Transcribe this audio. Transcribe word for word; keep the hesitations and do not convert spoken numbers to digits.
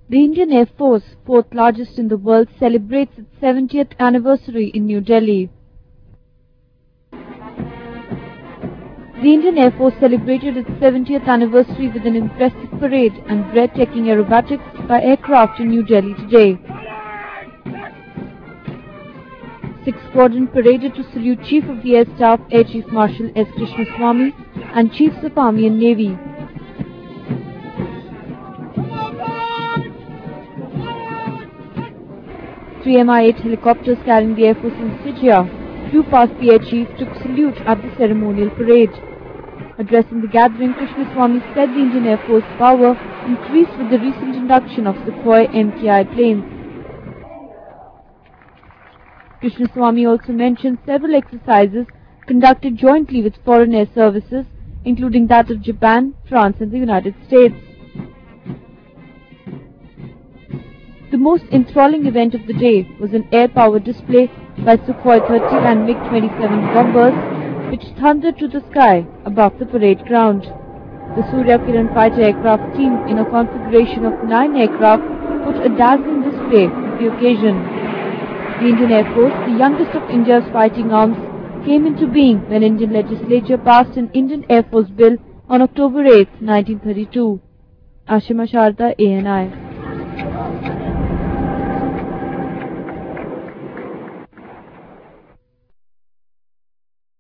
The Indian Air Force, fourth largest in the world, celebrates its seventieth anniversary in New Delhi. The Indian Air Force celebrated its seventieth anniversary with an impressive parade and breathtaking aerobatics by aircraft in New Delhi today. Sixth Squadron paraded to salute Chief of the Air Staff Air Chief Marshal S. Krishnaswamy and Chiefs of Army and Navy. Three M I eight helicopters carrying the Air Force insignia flew past the Air Chief, took salute at the ceremonial parade. Addressing the gathering, Krishnaswamy said the Indian Air Force power increased with the recent induction of Sukhoi M K I planes. Krishnaswamy also mentioned several exercises conducted jointly with foreign air services, including that of Japan, France and the United States. The most enthralling event of the day was an air power display by Sukhoi thirty and MiG twenty-seven bombers, which thundered to the sky above the parade ground. The Surya Kiran fighter aircraft team, in a configuration of nine aircraft, put a dazzling display for the occasion. The Indian Air Force, the youngest of India's fighting arms, came into being when Indian legislature passed an Indian Air Force Bill on October eighth, nineteen thirty-two. Ashima Sharda, A N I.